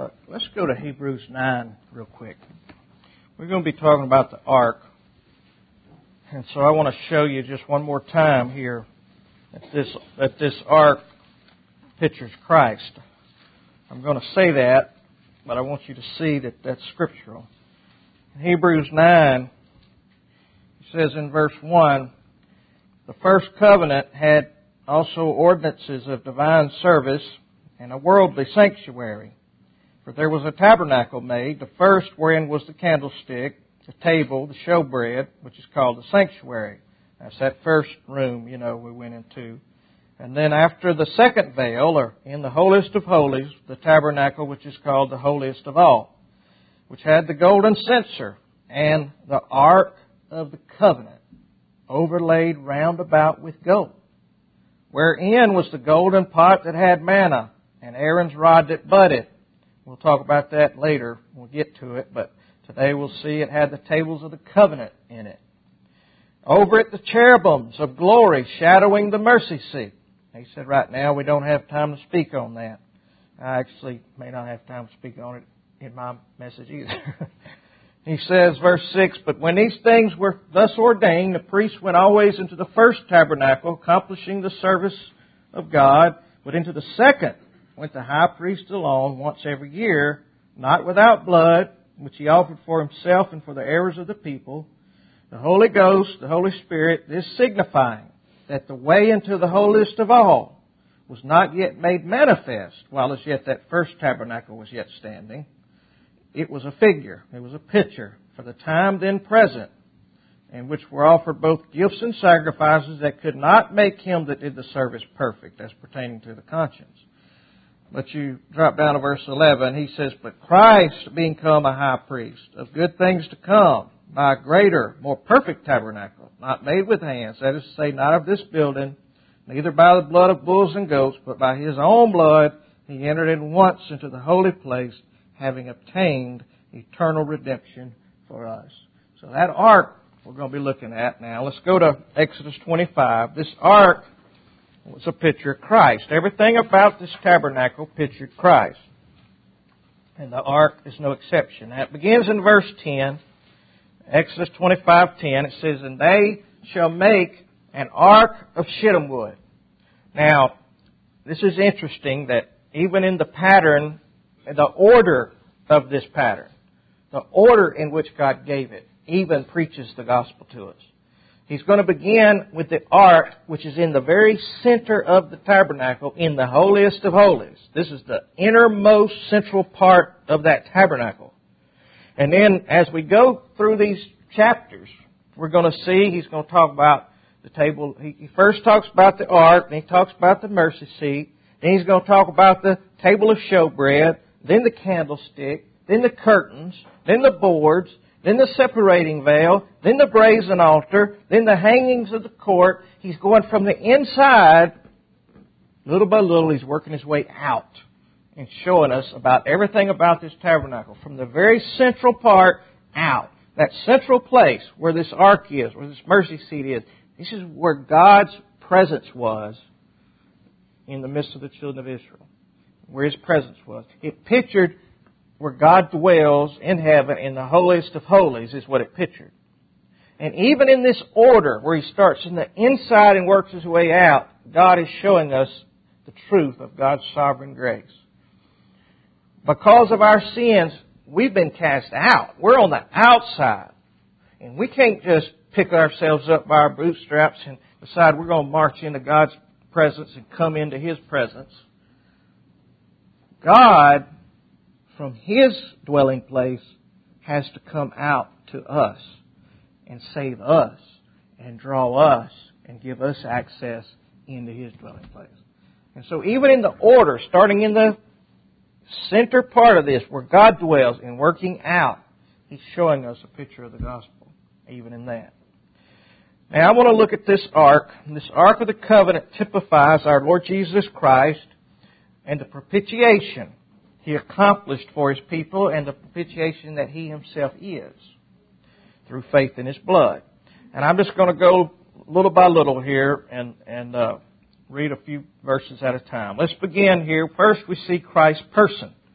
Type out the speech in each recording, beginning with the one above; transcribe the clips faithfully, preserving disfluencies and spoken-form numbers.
Uh, let's go to Hebrews nine real quick. We're going to be talking about the ark. And so I want to show you just one more time here that this, that this ark pictures Christ. I'm going to say that, but I want you to see that that's scriptural. In Hebrews nine, it says in verse one, the first covenant had also ordinances of divine service and a worldly sanctuary. For there was a tabernacle made, the first wherein was the candlestick, the table, the showbread, which is called the sanctuary. That's that first room, you know, we went into. And then after the second veil, or in the holiest of holies, the tabernacle, which is called the holiest of all, which had the golden censer and the ark of the covenant, overlaid round about with gold, wherein was the golden pot that had manna, and Aaron's rod that budded. We'll talk about that later. We'll get to it, but today we'll see it had the tables of the covenant in it. Over it the cherubims of glory shadowing the mercy seat. He said right now we don't have time to speak on that. I actually may not have time to speak on it in my message either. He says, verse six, but when these things were thus ordained, the priest went always into the first tabernacle, accomplishing the service of God, but into the second went the high priest alone once every year, not without blood, which he offered for himself and for the errors of the people. The Holy Ghost, the Holy Spirit, this signifying that the way into the holiest of all was not yet made manifest, while as yet that first tabernacle was yet standing. It was a figure, it was a picture for the time then present, in which were offered both gifts and sacrifices that could not make him that did the service perfect, as pertaining to the conscience. But you drop down to verse eleven, he says, but Christ being come a high priest of good things to come, by a greater, more perfect tabernacle, not made with hands, that is to say, not of this building, neither by the blood of bulls and goats, but by His own blood, He entered in once into the holy place, having obtained eternal redemption for us. So that ark we're going to be looking at now. Let's go to Exodus twenty-five. This ark was a picture of Christ. Everything about this tabernacle pictured Christ. And the ark is no exception. Now it begins in verse ten. Exodus twenty-five ten. It says, and they shall make an ark of shittim wood. Now, this is interesting that even in the pattern, the order of this pattern, the order in which God gave it, even preaches the gospel to us. He's going to begin with the ark, which is in the very center of the tabernacle, in the holiest of holies. This is the innermost central part of that tabernacle. And then as we go through these chapters, we're going to see, he's going to talk about the table. He first talks about the ark, then he talks about the mercy seat, then he's going to talk about the table of showbread, then the candlestick, then the curtains, then the boards, then the separating veil, then the brazen altar, then the hangings of the court. He's going from the inside, little by little, he's working his way out and showing us about everything about this tabernacle. From the very central part out, that central place where this ark is, where this mercy seat is, this is where God's presence was in the midst of the children of Israel, where His presence was. It pictured where God dwells in heaven in the holiest of holies is what it pictured. And even in this order where He starts in the inside and works His way out, God is showing us the truth of God's sovereign grace. Because of our sins, we've been cast out. We're on the outside. And we can't just pick ourselves up by our bootstraps and decide we're going to march into God's presence and come into His presence. God, from His dwelling place, has to come out to us and save us and draw us and give us access into His dwelling place. And so even in the order, starting in the center part of this, where God dwells and working out, He's showing us a picture of the gospel, even in that. Now I want to look at this ark. This ark of the covenant typifies our Lord Jesus Christ and the propitiation He accomplished for His people and the propitiation that He Himself is through faith in His blood. And I'm just going to go little by little here and, and uh, read a few verses at a time. Let's begin here. First we see Christ's person. We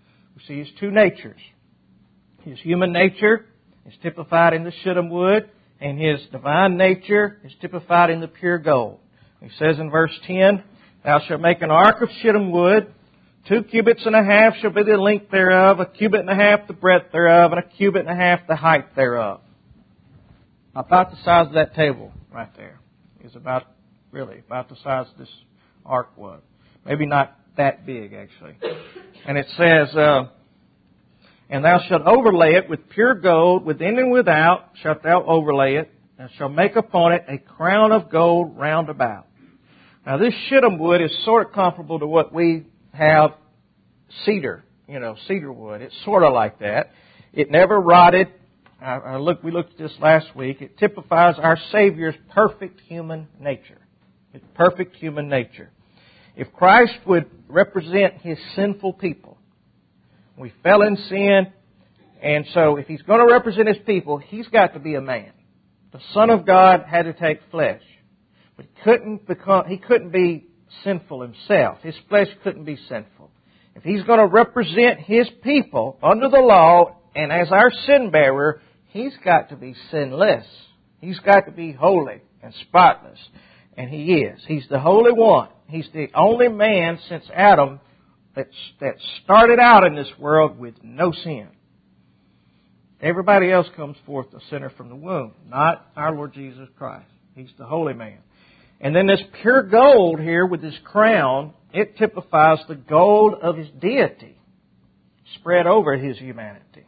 see his two natures. His human nature is typified in the shittim wood, and his divine nature is typified in the pure gold. He says in verse ten, Thou shalt make an ark of shittim wood. Two cubits and a half shall be the length thereof, a cubit and a half the breadth thereof, and a cubit and a half the height thereof. About the size of that table right there is about, really, about the size this ark was. Maybe not that big, actually. And it says, uh, And thou shalt overlay it with pure gold, within and without shalt thou overlay it, and shalt make upon it a crown of gold round about. Now this shittim wood is sort of comparable to what we have cedar, you know, cedar wood. It's sort of like that. It never rotted. I, I look, we looked at this last week. It typifies our Savior's perfect human nature. His perfect human nature. If Christ would represent His sinful people, we fell in sin, and so if He's going to represent His people, He's got to be a man. The Son of God had to take flesh. But he couldn't become, he couldn't be sinful himself. His flesh couldn't be sinful. If He's going to represent His people under the law and as our sin bearer, He's got to be sinless. He's got to be holy and spotless. And He is. He's the Holy One. He's the only man since Adam that, that started out in this world with no sin. Everybody else comes forth a sinner from the womb, not our Lord Jesus Christ. He's the holy man. And then this pure gold here with this crown, it typifies the gold of His deity spread over His humanity.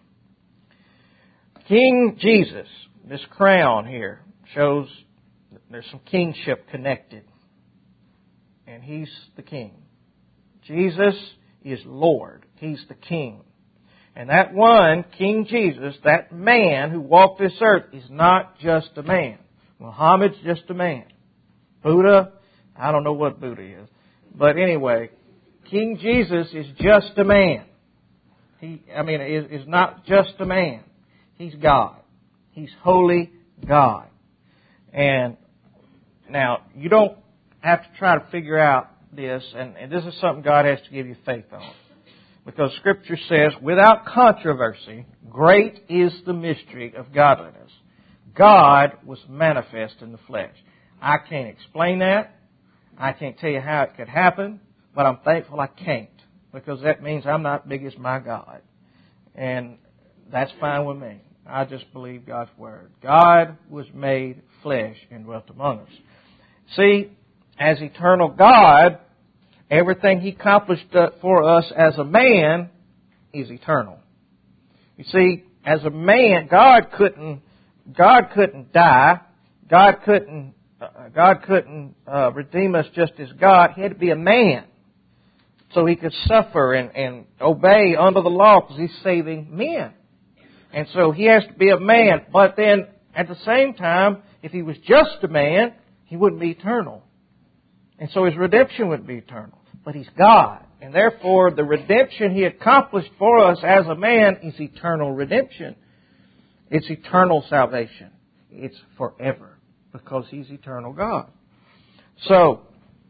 King Jesus, this crown here, shows that there's some kingship connected. And He's the king. Jesus is Lord. He's the king. And that one, King Jesus, that man who walked this earth, is not just a man. Muhammad's just a man. Buddha, I don't know what Buddha is. But anyway, King Jesus is just a man. He, I mean, is, is not just a man. He's God. He's holy God. And now, you don't have to try to figure out this, and, and this is something God has to give you faith on. Because Scripture says, without controversy, great is the mystery of godliness. God was manifest in the flesh. I can't explain that. I can't tell you how it could happen, but I'm thankful I can't, because that means I'm not big as my God. And that's fine with me. I just believe God's Word. God was made flesh and dwelt among us. See, as eternal God, everything He accomplished for us as a man is eternal. You see, as a man, God couldn't, God couldn't die. God couldn't, uh, God couldn't uh, redeem us just as God. He had to be a man, so He could suffer and, and obey under the law, because He's saving men. And so He has to be a man. But then, at the same time, if He was just a man, He wouldn't be eternal. And so His redemption wouldn't be eternal. But He's God. And therefore, the redemption He accomplished for us as a man is eternal redemption. It's eternal salvation. It's forever, because He's eternal God. So,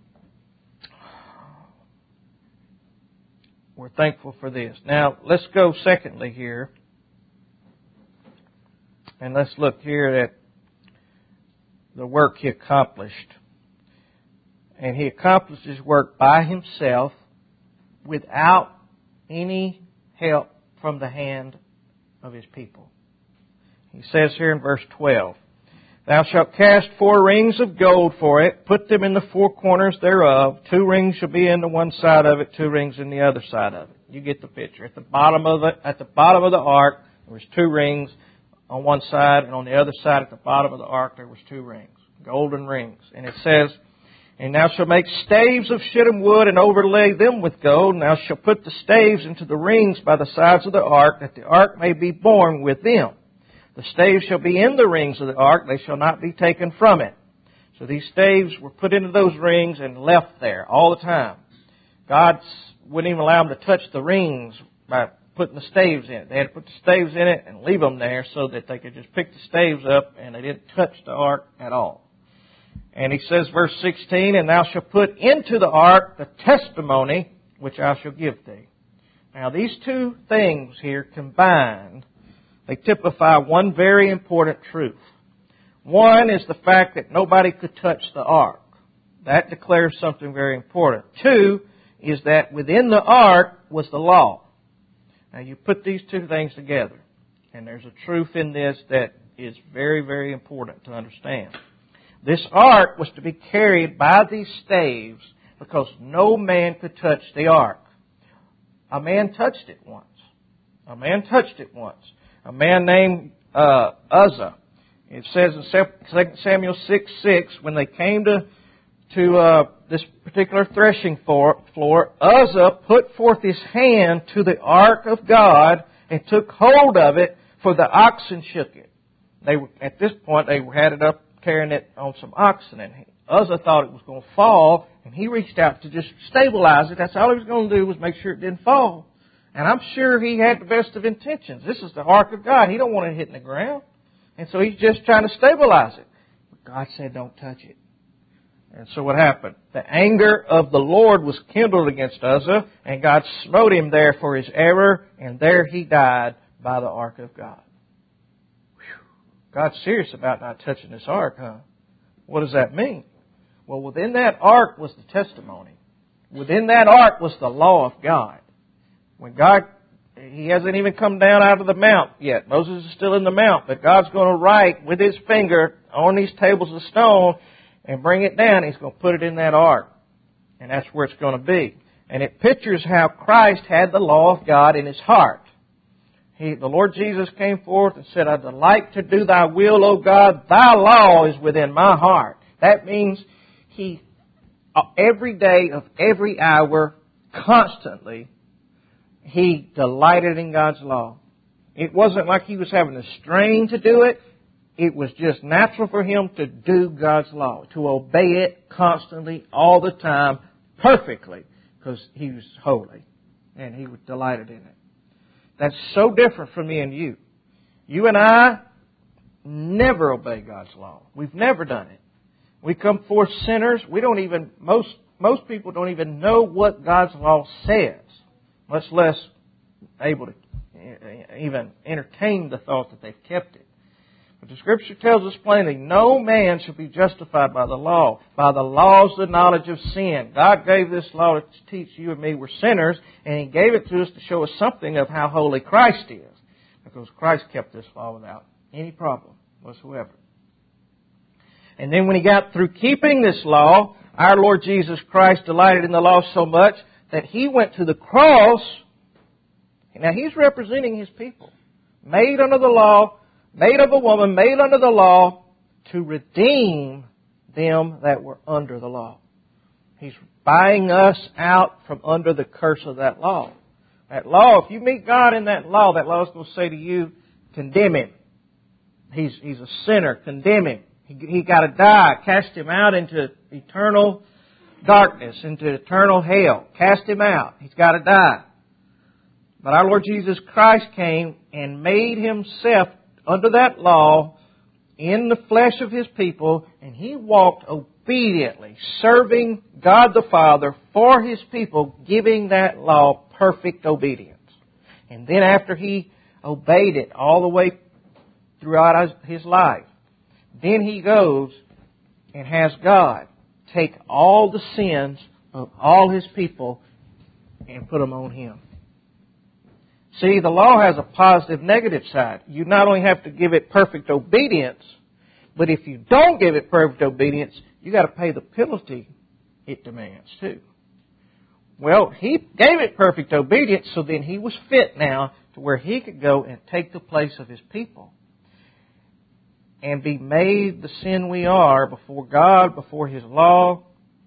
we're thankful for this. Now, let's go secondly here. And let's look here at the work He accomplished. And He accomplished His work by Himself without any help from the hand of His people. He says here in verse twelve, Thou shalt cast four rings of gold for it, put them in the four corners thereof. Two rings shall be in the one side of it, two rings in the other side of it. You get the picture. At the bottom of the, at the bottom of the ark, there was two rings on one side, and on the other side at the bottom of the ark there was two rings, golden rings. And it says, And thou shalt make staves of shittim wood and overlay them with gold, and thou shalt put the staves into the rings by the sides of the ark, that the ark may be borne with them. The staves shall be in the rings of the ark, they shall not be taken from it. So these staves were put into those rings and left there all the time. God wouldn't even allow them to touch the rings by putting the staves in it. They had to put the staves in it and leave them there so that they could just pick the staves up and they didn't touch the ark at all. And He says, verse sixteen, And thou shalt put into the ark the testimony which I shall give thee. Now, these two things here combined, they typify one very important truth. One is the fact that nobody could touch the ark. That declares something very important. Two is that within the ark was the law. Now, you put these two things together, and there's a truth in this that is very, very important to understand. This ark was to be carried by these staves because no man could touch the ark. A man touched it once. A man touched it once. A man named uh, Uzzah. It says in Second Samuel six six, when they came to to uh, this particular threshing floor, floor, Uzzah put forth his hand to the ark of God and took hold of it, for the oxen shook it. They were, at this point, they had it up carrying it on some oxen, and Uzzah thought it was going to fall, and he reached out to just stabilize it. That's all he was going to do, was make sure it didn't fall. And I'm sure he had the best of intentions. This is the ark of God. He don't want it hitting the ground. And so he's just trying to stabilize it. But God said, don't touch it. And so what happened? The anger of the Lord was kindled against Uzzah, and God smote him there for his error, and there he died by the ark of God. Whew. God's serious about not touching this ark, huh? What does that mean? Well, within that ark was the testimony. Within that ark was the law of God. When God, He hasn't even come down out of the mount yet. Moses is still in the mount, but God's going to write with His finger on these tables of stone and bring it down. He's going to put it in that ark. And that's where it's going to be. And it pictures how Christ had the law of God in His heart. He, the Lord Jesus came forth and said, I delight to do Thy will, O God. Thy law is within my heart. That means He, every day of every hour, constantly, He delighted in God's law. It wasn't like He was having to strain to do it. It was just natural for Him to do God's law, to obey it constantly, all the time, perfectly, because He was holy and He was delighted in it. That's so different from me and you. You and I never obey God's law. We've never done it. We come forth sinners. We don't even, most, most people don't even know what God's law says, much less able to even entertain the thought that they've kept it. But the Scripture tells us plainly, no man shall be justified by the law. By the law is the knowledge of sin. God gave this law to teach you and me we're sinners, and He gave it to us to show us something of how holy Christ is. Because Christ kept this law without any problem whatsoever. And then when He got through keeping this law, our Lord Jesus Christ delighted in the law so much that He went to the cross. Now He's representing His people, made under the law, made of a woman, made under the law, to redeem them that were under the law. He's buying us out from under the curse of that law. That law, if you meet God in that law, that law is going to say to you, condemn him. He's, he's a sinner, condemn him. He, he got to die. Cast him out into eternal darkness, into eternal hell. Cast him out. He's got to die. But our Lord Jesus Christ came and made Himself under that law in the flesh of His people, and He walked obediently, serving God the Father for His people, giving that law perfect obedience. And then after He obeyed it all the way throughout His life, then He goes and has God take all the sins of all His people and put them on Him. See, the law has a positive, negative side. You not only have to give it perfect obedience, but if you don't give it perfect obedience, you got to pay the penalty it demands too. Well, He gave it perfect obedience, so then He was fit now to where He could go and take the place of His people and be made the sin we are before God, before His law,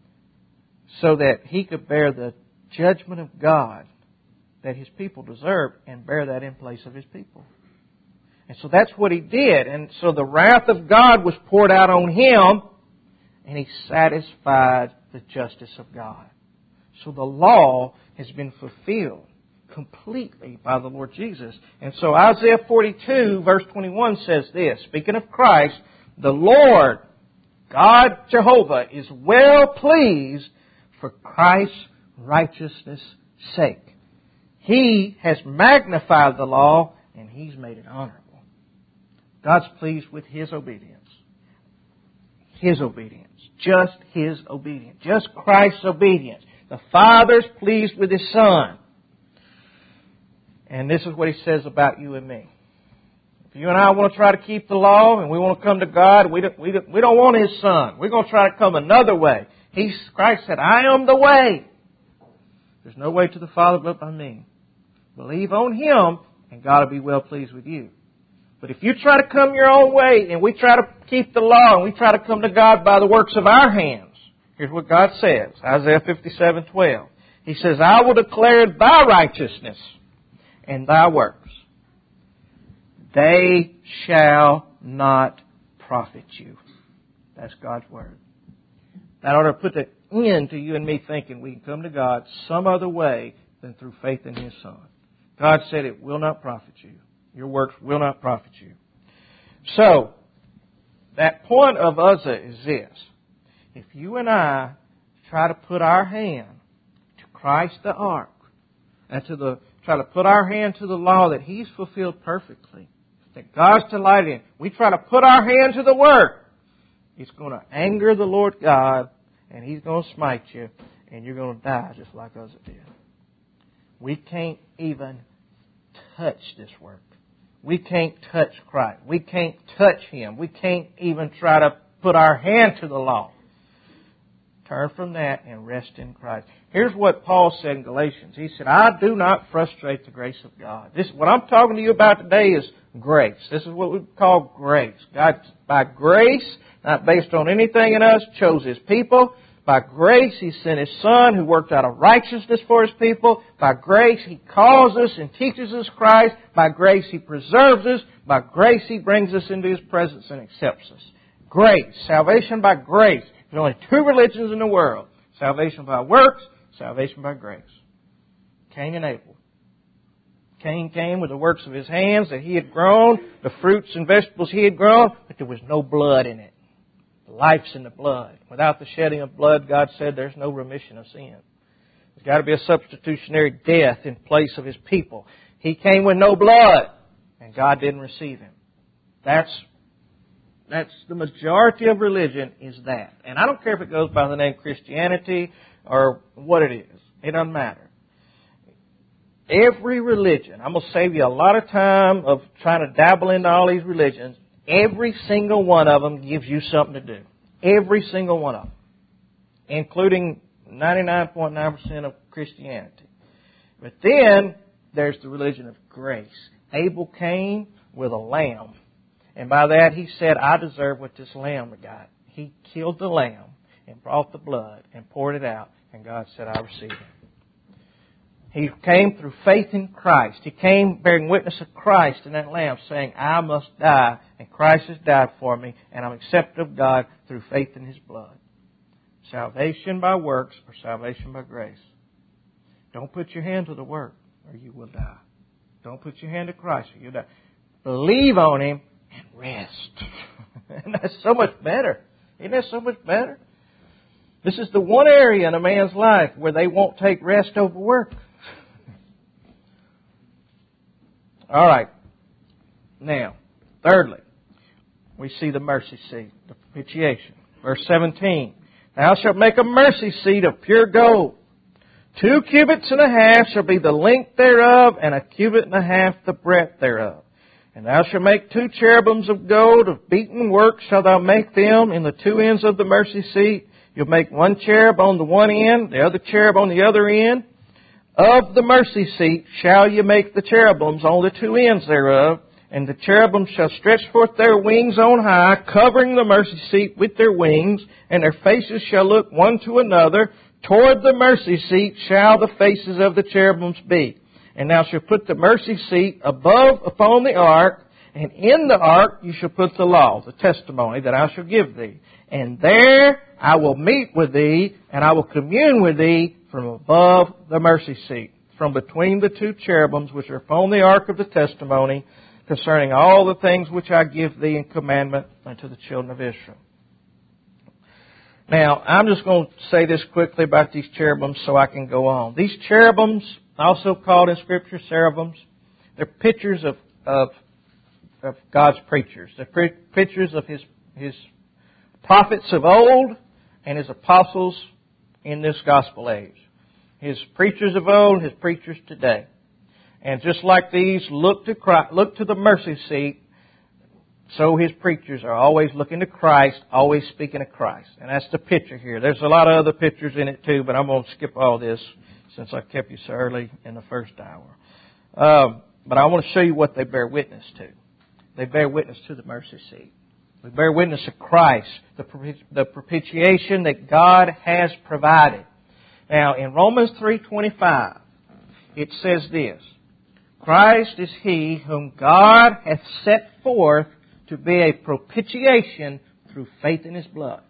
so that He could bear the judgment of God that His people deserved and bear that in place of His people. And so that's what He did. And so the wrath of God was poured out on Him, and He satisfied the justice of God. So the law has been fulfilled completely by the Lord Jesus. And so Isaiah forty-two verse twenty-one says this, speaking of Christ, the Lord, God Jehovah, is well pleased for Christ's righteousness' sake. He has magnified the law, and He's made it honorable. God's pleased with His obedience. His obedience. Just His obedience. Just Christ's obedience. The Father's pleased with His Son. And this is what He says about you and me. If you and I want to try to keep the law and we want to come to God, we don't, we don't, we don't want His Son. We're going to try to come another way. He's, Christ said, I am the way. There's no way to the Father but by me. Believe on Him and God will be well pleased with you. But if you try to come your own way and we try to keep the law and we try to come to God by the works of our hands, here's what God says, Isaiah fifty-seven twelve. He says, I will declare thy righteousness and thy works. They shall not profit you. That's God's Word. That ought to put an end to you and me thinking we can come to God some other way than through faith in His Son. God said it will not profit you. Your works will not profit you. So, that point of Uzzah is this. If you and I try to put our hand to Christ the ark, and to the try to put our hand to the law that He's fulfilled perfectly, that God's delighted in, we try to put our hand to the work, it's going to anger the Lord God, and He's going to smite you, and you're going to die just like Uzzah did. We can't even touch this work. We can't touch Christ. We can't touch Him. We can't even try to put our hand to the law. Turn from that and rest in Christ. Here's what Paul said in Galatians. He said, I do not frustrate the grace of God. This, what I'm talking to you about today is grace. This is what we call grace. God, by grace, not based on anything in us, chose His people. By grace, He sent His Son who worked out a righteousness for His people. By grace, He calls us and teaches us Christ. By grace, He preserves us. By grace, He brings us into His presence and accepts us. Grace. Salvation by grace. There's only two religions in the world. Salvation by works, salvation by grace. Cain and Abel. Cain came with the works of his hands that he had grown, the fruits and vegetables he had grown, but there was no blood in it. Life's in the blood. Without the shedding of blood, God said there's no remission of sin. There's got to be a substitutionary death in place of His people. He came with no blood, and God didn't receive Him. That's, that's the majority of religion is that. And I don't care if it goes by the name Christianity or what it is. It doesn't matter. Every religion, I'm going to save you a lot of time of trying to dabble into all these religions. Every single one of them gives you something to do. Every single one of them. Including ninety-nine point nine percent of Christianity. But then there's the religion of grace. Abel came with a lamb. And by that he said, I deserve what this lamb got. He killed the lamb and brought the blood and poured it out. And God said, I receive it. He came through faith in Christ. He came bearing witness of Christ in that lamb, saying, I must die, and Christ has died for me, and I'm accepted of God through faith in His blood. Salvation by works or salvation by grace. Don't put your hand to the work, or you will die. Don't put your hand to Christ, or you'll die. Believe on Him and rest. And that's so much better. Isn't that so much better? This is the one area in a man's life where they won't take rest over work. All right. Now, thirdly, we see the mercy seat, the propitiation. Verse seventeen. Thou shalt make a mercy seat of pure gold. Two cubits and a half shall be the length thereof, and a cubit and a half the breadth thereof. And thou shalt make two cherubims of gold, of beaten work shalt thou make them in the two ends of the mercy seat. You'll make one cherub on the one end, the other cherub on the other end. Of the mercy seat shall you make the cherubims on the two ends thereof. And the cherubims shall stretch forth their wings on high, covering the mercy seat with their wings. And their faces shall look one to another. Toward the mercy seat shall the faces of the cherubims be. And thou shalt put the mercy seat above upon the ark. And in the ark you shall put the law, the testimony that I shall give thee. And there I will meet with thee, and I will commune with thee from above the mercy seat, from between the two cherubims which are upon the ark of the testimony, concerning all the things which I give thee in commandment unto the children of Israel. Now, I'm just going to say this quickly about these cherubims so I can go on. These cherubims, also called in Scripture cherubims, they're pictures of, of, of God's preachers. They're pictures of His, His prophets of old and His apostles in this gospel age. His preachers of old, His preachers today. And just like these look to Christ, look to the mercy seat, so His preachers are always looking to Christ, always speaking of Christ. And that's the picture here. There's a lot of other pictures in it too, but I'm going to skip all this since I kept you so early in the first hour. Um, but I want to show you what they bear witness to. They bear witness to the mercy seat. They bear witness to Christ, the, the propitiation that God has provided. Now, in Romans three twenty-five, it says this, Christ is He whom God hath set forth to be a propitiation through faith in His blood.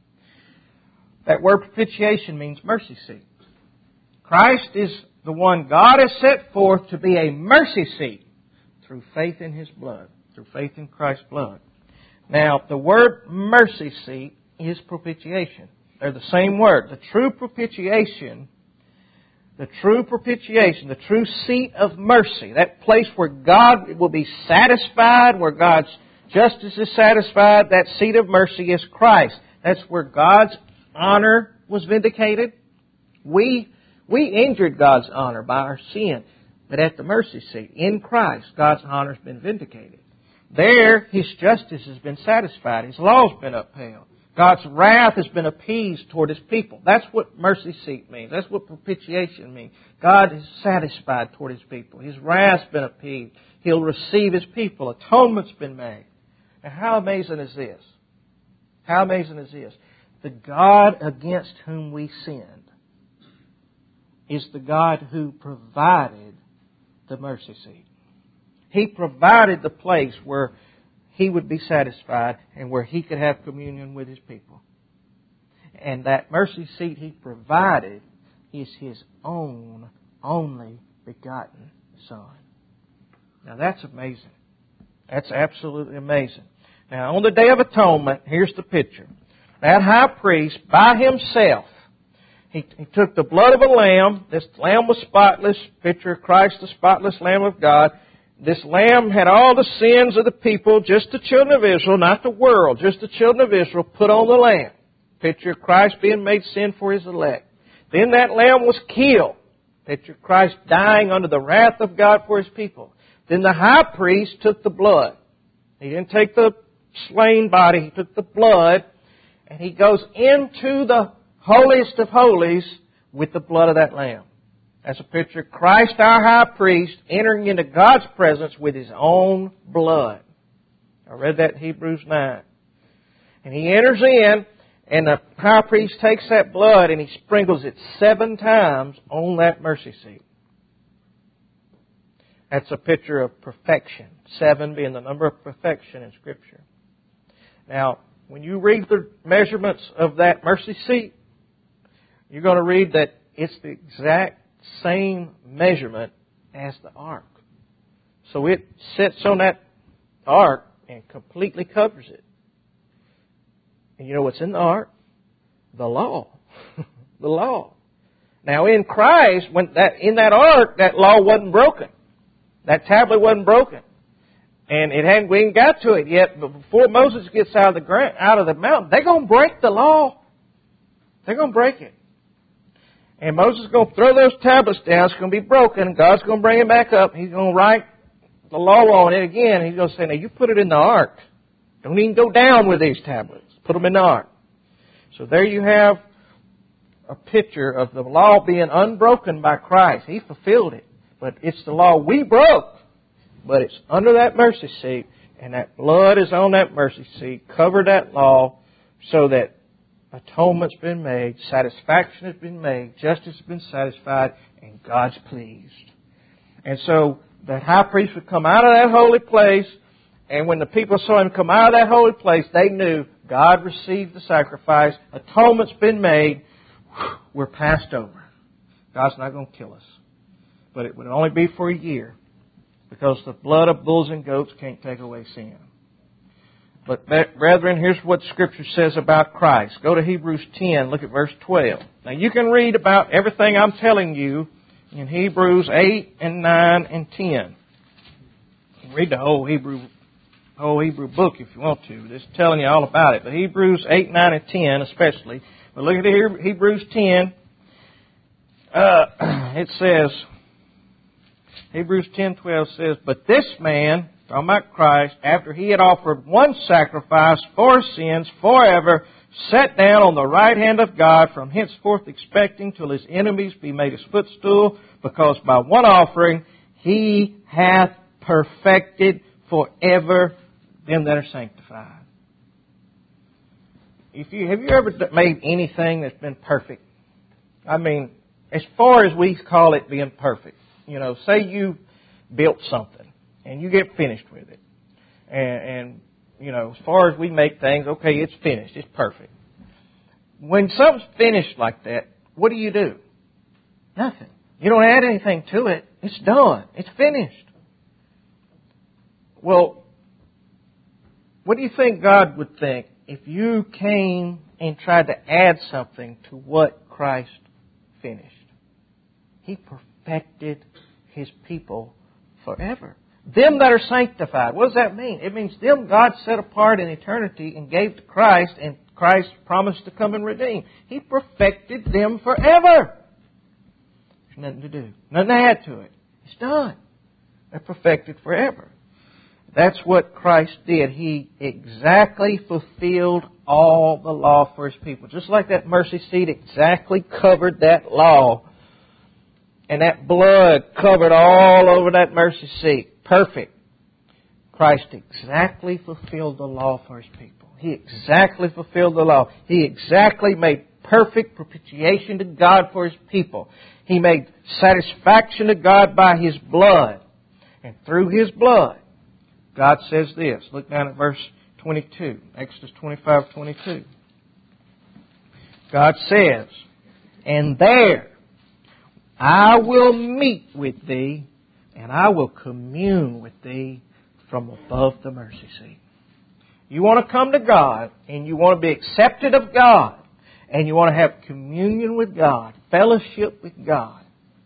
That word propitiation means mercy seat. Christ is the one God has set forth to be a mercy seat through faith in His blood, through faith in Christ's blood. Now, the word mercy seat is propitiation. They're the same word. The true propitiation, the true propitiation, the true seat of mercy, that place where God will be satisfied, where God's justice is satisfied, that seat of mercy is Christ. That's where God's honor was vindicated. We, we injured God's honor by our sin. But at the mercy seat, in Christ, God's honor has been vindicated. There, His justice has been satisfied. His law has been upheld. God's wrath has been appeased toward His people. That's what mercy seat means. That's what propitiation means. God is satisfied toward His people. His wrath's been appeased. He'll receive His people. Atonement's been made. Now, how amazing is this? How amazing is this? The God against whom we sinned is the God who provided the mercy seat. He provided the place where He would be satisfied and where He could have communion with His people. And that mercy seat He provided is His own, only begotten Son. Now that's amazing. That's absolutely amazing. Now on the Day of Atonement, here's the picture. That high priest, by himself, he, he took the blood of a lamb. This lamb was spotless. Picture of Christ, the spotless Lamb of God. This lamb had all the sins of the people, just the children of Israel, not the world, just the children of Israel, put on the lamb. Picture of Christ being made sin for His elect. Then that lamb was killed. Picture of Christ dying under the wrath of God for His people. Then the high priest took the blood. He didn't take the slain body, he took the blood, and he goes into the holiest of holies with the blood of that lamb. That's a picture of Christ, our high priest, entering into God's presence with His own blood. I read that in Hebrews nine. And He enters in, and the high priest takes that blood and he sprinkles it seven times on that mercy seat. That's a picture of perfection. Seven being the number of perfection in Scripture. Now, when you read the measurements of that mercy seat, you're going to read that it's the exact same measurement as the ark. So it sits on that ark and completely covers it. And you know what's in the ark? The law. The law. Now in Christ, when that in that ark, that law wasn't broken. That tablet wasn't broken. And it hadn't, we ain't got to it yet, but before Moses gets out of the ground, out of the mountain, they're going to break the law. They're going to break it. And Moses is going to throw those tablets down. It's going to be broken. God's going to bring it back up. He's going to write the law on it again. He's going to say, now you put it in the ark. Don't even go down with these tablets. Put them in the ark. So there you have a picture of the law being unbroken by Christ. He fulfilled it. But it's the law we broke. But it's under that mercy seat. And that blood is on that mercy seat. Covered that law so that atonement's been made, satisfaction has been made, justice has been satisfied, and God's pleased. And so the high priest would come out of that holy place, and when the people saw him come out of that holy place, they knew God received the sacrifice, atonement's been made, we're passed over. God's not going to kill us. But it would only be for a year, because the blood of bulls and goats can't take away sin. But brethren, here's what Scripture says about Christ. Go to Hebrews ten, look at verse twelve. Now you can read about everything I'm telling you in Hebrews eight and nine and ten. You can read the whole Hebrew whole Hebrew book if you want to. Just telling you all about it. But Hebrews eight, nine, and ten especially. But look at Hebrews ten. Uh, it says, Hebrews ten twelve says, "But this man," talking about Christ, "after he had offered one sacrifice for sins forever, sat down on the right hand of God, from henceforth expecting till his enemies be made his footstool, because by one offering he hath perfected forever them that are sanctified." If you have you ever made anything that's been perfect? I mean, as far as we call it being perfect, you know, say you built something and you get finished with it, and, and you know, as far as we make things, okay, it's finished, it's perfect. When something's finished like that, what do you do? Nothing. You don't add anything to it. It's done. It's finished. Well, what do you think God would think if you came and tried to add something to what Christ finished? He perfected His people forever. Them that are sanctified. What does that mean? It means them God set apart in eternity and gave to Christ, and Christ promised to come and redeem. He perfected them forever. There's nothing to do. Nothing to add to it. It's done. They're perfected forever. That's what Christ did. He exactly fulfilled all the law for His people. Just like that mercy seat exactly covered that law. And that blood covered all over that mercy seat. Perfect. Christ exactly fulfilled the law for His people. He exactly fulfilled the law. He exactly made perfect propitiation to God for His people. He made satisfaction to God by His blood. And through His blood, God says this. Look down at verse twenty-two. Exodus twenty-five, twenty-two. God says, "And there I will meet with thee, and I will commune with thee from above the mercy seat." You want to come to God, and you want to be accepted of God, and you want to have communion with God, fellowship with God.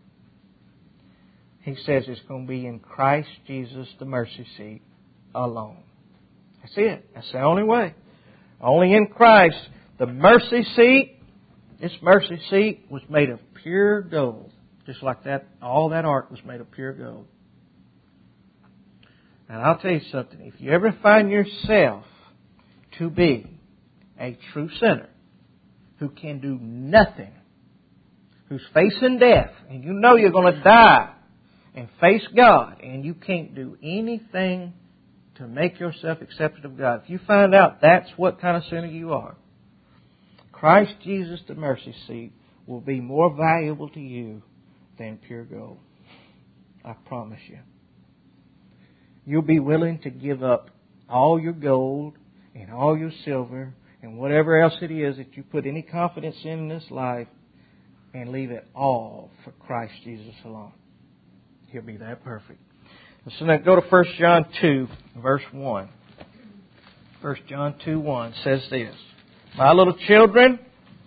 He says it's going to be in Christ Jesus, the mercy seat, alone. That's it. That's the only way. Only in Christ. The mercy seat, this mercy seat was made of pure gold. Just like that, all that ark was made of pure gold. And I'll tell you something. If you ever find yourself to be a true sinner who can do nothing, who's facing death, and you know you're going to die and face God, and you can't do anything to make yourself accepted of God. If you find out that's what kind of sinner you are, Christ Jesus, the mercy seat, will be more valuable to you than pure gold. I promise you. You'll be willing to give up all your gold and all your silver and whatever else it is that you put any confidence in in this life, and leave it all for Christ Jesus alone. He'll be that perfect. So now go to First John two, verse one. First John two, one says this. "My little children,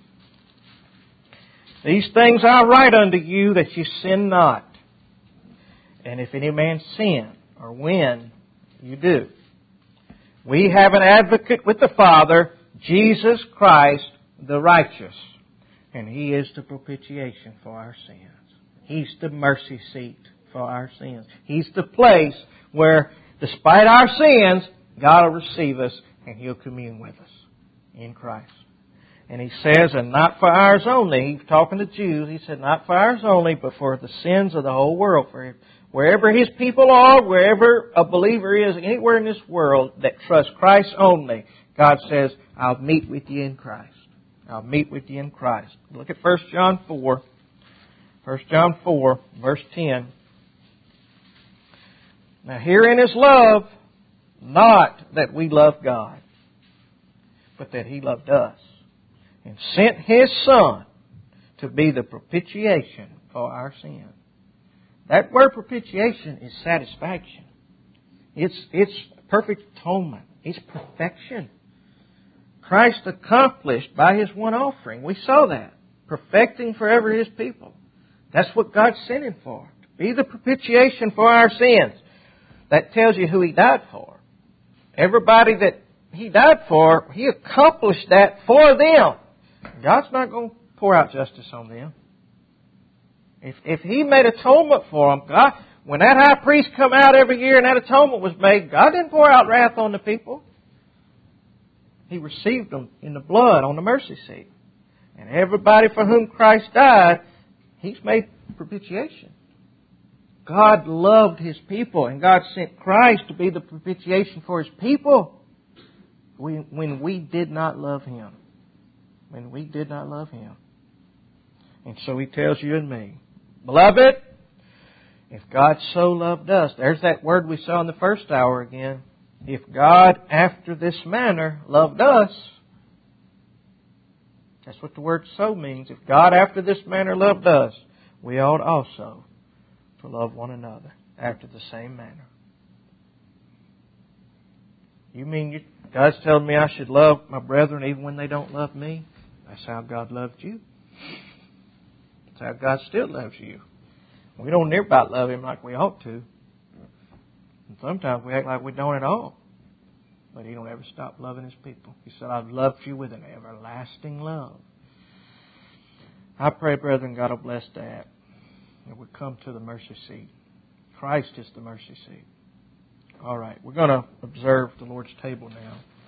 these things I write unto you, that you sin not. And if any man sin, or when you do, we have an advocate with the Father, Jesus Christ the righteous. And He is the propitiation for our sins." He's the mercy seat for our sins. He's the place where, despite our sins, God will receive us and He'll commune with us in Christ. And He says, and not for ours only. He's talking to Jews. He said, not for ours only, but for the sins of the whole world. For wherever His people are, wherever a believer is, anywhere in this world that trusts Christ only, God says, I'll meet with you in Christ. I'll meet with you in Christ. Look at First John four. First John four, verse ten. "Now herein is love, not that we love God, but that He loved us, and sent His Son to be the propitiation for our sins." That word propitiation is satisfaction. It's, it's perfect atonement. is perfection. Christ accomplished by His one offering. We saw that. Perfecting forever His people. That's what God sent Him for. To be the propitiation for our sins. That tells you who He died for. Everybody that He died for, He accomplished that for them. God's not going to pour out justice on them. If if He made atonement for them, God, when that high priest come out every year and that atonement was made, God didn't pour out wrath on the people. He received them in the blood on the mercy seat. And everybody for whom Christ died, He's made propitiation. God loved His people, and God sent Christ to be the propitiation for His people when, when we did not love Him. When we did not love Him. And so He tells you and me, Beloved, if God so loved us, there's that word we saw in the first hour again. If God, after this manner, loved us, that's what the word so means. If God, after this manner, loved us, we ought also to love one another after the same manner. You mean you, God's telling me I should love my brethren even when they don't love me? That's how God loved you. That's how God still loves you. We don't near about love Him like we ought to. And sometimes we act like we don't at all. But He don't ever stop loving His people. He said, I've loved you with an everlasting love. I pray, brethren, God will bless that. That we come to the mercy seat. Christ is the mercy seat. All right, we're going to observe the Lord's table now.